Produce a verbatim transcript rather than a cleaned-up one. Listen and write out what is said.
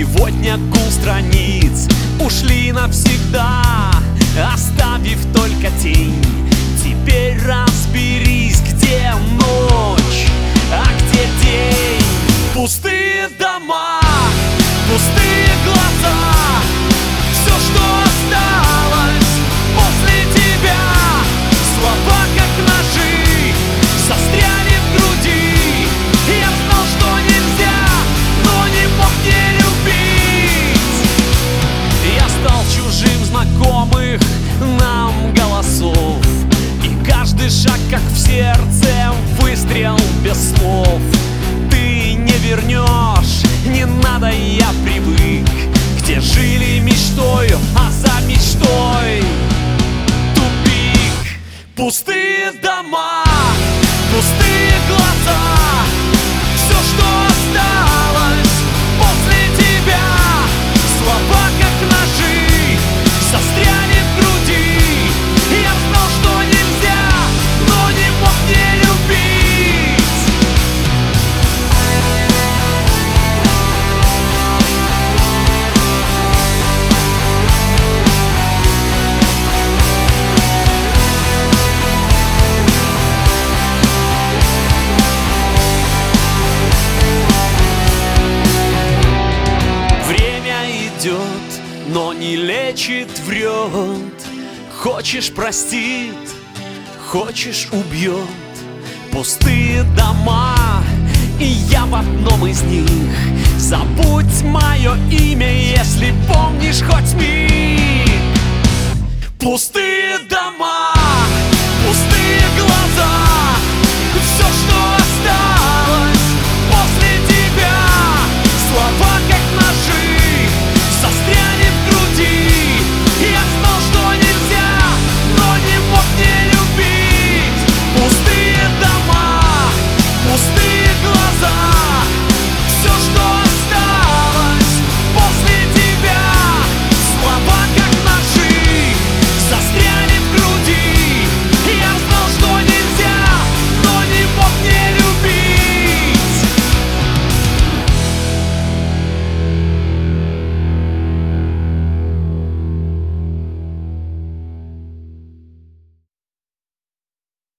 Сегодня гул страниц ушли навсегда, оставив только тень. Теперь разберись, где ночь, а где день. Пустые дома, пустые глаза, все, что осталось после тебя. Слова, как ножи, застряли в груди. Я знал, что нельзя, но не мог не любить. Я стал чужим знакомых нам голосов, и каждый шаг, как в сердце, выстрел без слов. Ты не вернешь, не надо, я привык, где жили мечтою, а за мечтой тупик. Пустые дома, пустые глаза, все, что осталось после тебя. Слова, как ножи, застряли в груди. Я знал, что нельзя, но не мог не любить. Но не лечит, врет. Хочешь, простит, хочешь, убьет. Пустые дома, и я в одном из них. Забудь мое имя, если помнишь хоть миг. Пустые